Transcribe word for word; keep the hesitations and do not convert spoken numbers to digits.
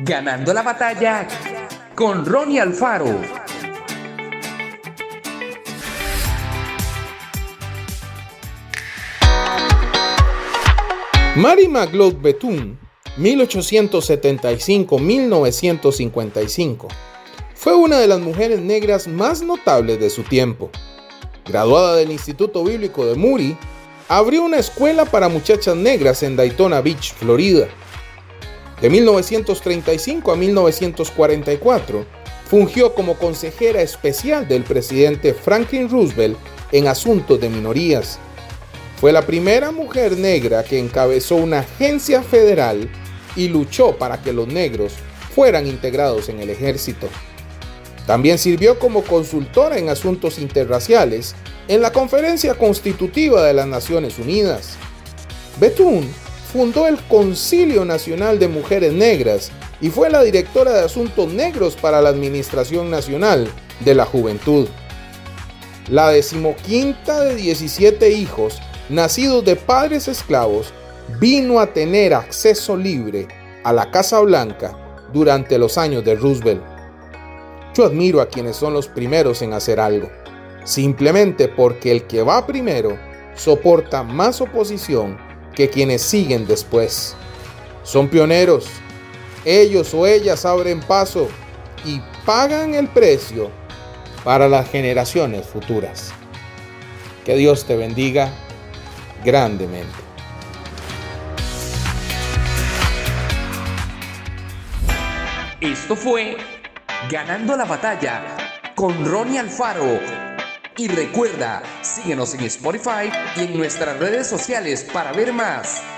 Ganando la batalla con Ronnie Alfaro. Mary McLeod Bethune, mil ochocientos setenta y cinco a mil novecientos cincuenta y cinco, fue una de las mujeres negras más notables de su tiempo. Graduada del Instituto Bíblico de Moody, abrió una escuela para muchachas negras en Daytona Beach, Florida. De mil novecientos treinta y cinco a mil novecientos cuarenta y cuatro, fungió como consejera especial del presidente Franklin Roosevelt en asuntos de minorías. Fue la primera mujer negra que encabezó una agencia federal y luchó para que los negros fueran integrados en el ejército. También sirvió como consultora en asuntos interraciales en la Conferencia Constitutiva de las Naciones Unidas. Bethune fundó el Concilio Nacional de Mujeres Negras y fue la directora de Asuntos Negros para la Administración Nacional de la Juventud. La decimoquinta de diecisiete hijos nacidos de padres esclavos, vino a tener acceso libre a la Casa Blanca durante los años de Roosevelt. Yo admiro a quienes son los primeros en hacer algo, simplemente porque el que va primero soporta más oposición que quienes siguen después. Son pioneros, ellos o ellas abren paso y pagan el precio para las generaciones futuras. Que Dios te bendiga grandemente. Esto fue Ganando la batalla con Ronnie Alfaro. Y recuerda, síguenos en Spotify y en nuestras redes sociales para ver más.